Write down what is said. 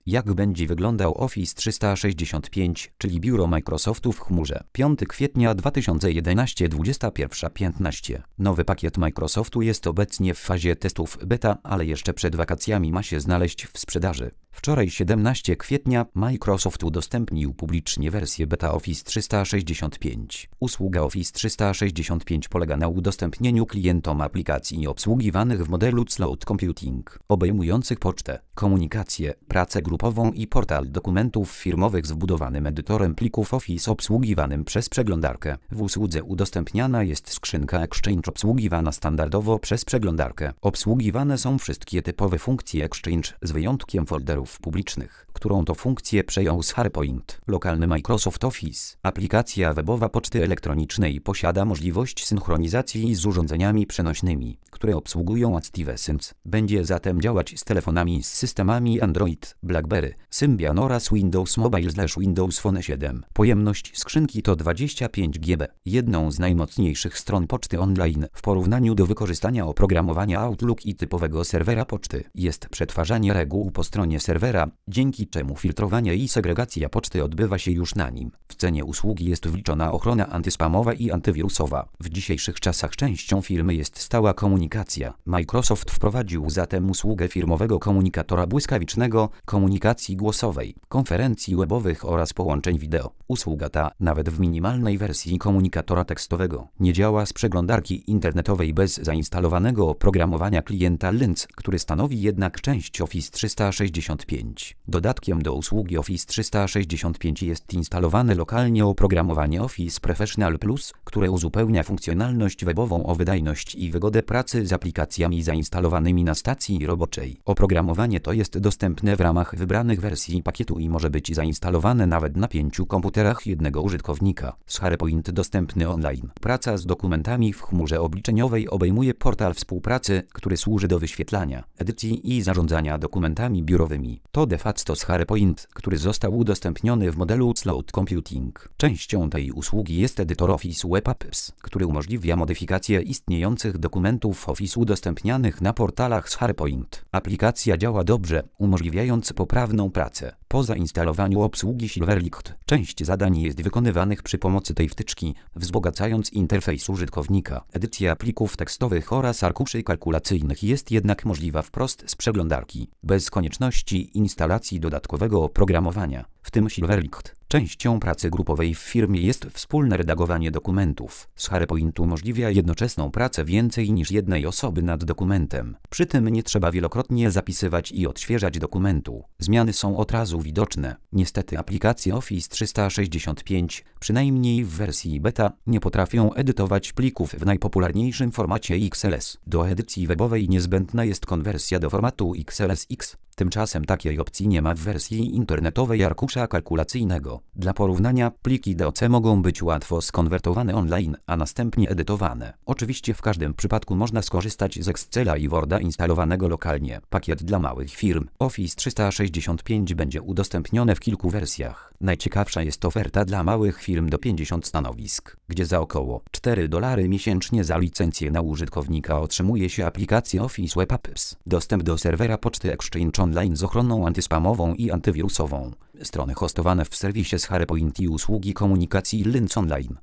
Jak będzie wyglądał Office 365, czyli biuro Microsoftu w chmurze? 5 kwietnia 2011, 21:15. Nowy pakiet Microsoftu jest obecnie w fazie testów beta, ale jeszcze przed wakacjami ma się znaleźć w sprzedaży. Wczoraj 17 kwietnia Microsoft udostępnił publicznie wersję beta Office 365. Usługa Office 365 polega na udostępnieniu klientom aplikacji obsługiwanych w modelu Cloud Computing, obejmujących pocztę, komunikację, pracę grupową i portal dokumentów firmowych z wbudowanym edytorem plików Office obsługiwanym przez przeglądarkę. W usłudze udostępniana jest skrzynka Exchange obsługiwana standardowo przez przeglądarkę. Obsługiwane są wszystkie typowe funkcje Exchange z wyjątkiem folderów publicznych, którą to funkcję przejął SharePoint. Lokalny Microsoft Office. Aplikacja webowa poczty elektronicznej posiada możliwość synchronizacji z urządzeniami przenośnymi, które obsługują ActiveSense. Będzie zatem działać z telefonami z systemami Android, BlackBerry, Symbian oraz Windows Mobile/Windows Phone 7. Pojemność skrzynki to 25 GB. Jedną z najmocniejszych stron poczty online w porównaniu do wykorzystania oprogramowania Outlook i typowego serwera poczty jest przetwarzanie reguł po stronie serwera, dzięki czemu filtrowanie i segregacja poczty odbywa się już na nim. W cenie usługi jest wliczona ochrona antyspamowa i antywirusowa. W dzisiejszych czasach częścią firmy jest stała komunikacja. Microsoft wprowadził zatem usługę firmowego komunikatora błyskawicznego, komunikacji głosowej, konferencji webowych oraz połączeń wideo. Usługa ta, nawet w minimalnej wersji komunikatora tekstowego, nie działa z przeglądarki internetowej bez zainstalowanego oprogramowania klienta Linux, który stanowi jednak część Office 365. Dodatkiem do usługi Office 365 jest instalowane lokalnie oprogramowanie Office Professional Plus, które uzupełnia funkcjonalność webową o wydajność i wygodę pracy z aplikacjami zainstalowanymi na stacji roboczej. Oprogramowanie to jest dostępne w ramach wybranych wersji pakietu i może być zainstalowane nawet na 5 komputerach jednego użytkownika. SharePoint dostępny online. Praca z dokumentami w chmurze obliczeniowej obejmuje portal współpracy, który służy do wyświetlania, edycji i zarządzania dokumentami biurowymi. To de facto SharePoint, który został udostępniony w modelu Cloud Computing. Częścią tej usługi jest edytor Office Web Apps, który umożliwia modyfikację istniejących dokumentów Office udostępnianych na portalach SharePoint. Aplikacja działa dobrze, umożliwiając poprawną pracę. Po zainstalowaniu obsługi Silverlight, część zadań jest wykonywanych przy pomocy tej wtyczki, wzbogacając interfejs użytkownika. Edycja plików tekstowych oraz arkuszy kalkulacyjnych jest jednak możliwa wprost z przeglądarki, bez konieczności instalacji dodatkowego oprogramowania, w tym Silverlight. Częścią pracy grupowej w firmie jest wspólne redagowanie dokumentów. SharePoint umożliwia jednoczesną pracę więcej niż jednej osoby nad dokumentem. Przy tym nie trzeba wielokrotnie zapisywać i odświeżać dokumentu. Zmiany są od razu widoczne. Niestety aplikacje Office 365, przynajmniej w wersji beta, nie potrafią edytować plików w najpopularniejszym formacie XLS. Do edycji webowej niezbędna jest konwersja do formatu XLSX. Tymczasem takiej opcji nie ma w wersji internetowej arkusza kalkulacyjnego. Dla porównania, pliki DOC mogą być łatwo skonwertowane online, a następnie edytowane. Oczywiście w każdym przypadku można skorzystać z Excela i Worda instalowanego lokalnie. Pakiet dla małych firm Office 365 będzie udostępnione w kilku wersjach. Najciekawsza jest oferta dla małych firm do 50 stanowisk, gdzie za około $4 miesięcznie za licencję na użytkownika otrzymuje się aplikację Office Web Apps, dostęp do serwera poczty Exchange Online z ochroną antyspamową i antywirusową, strony hostowane w serwisie SharePoint i usługi komunikacji Linux Online.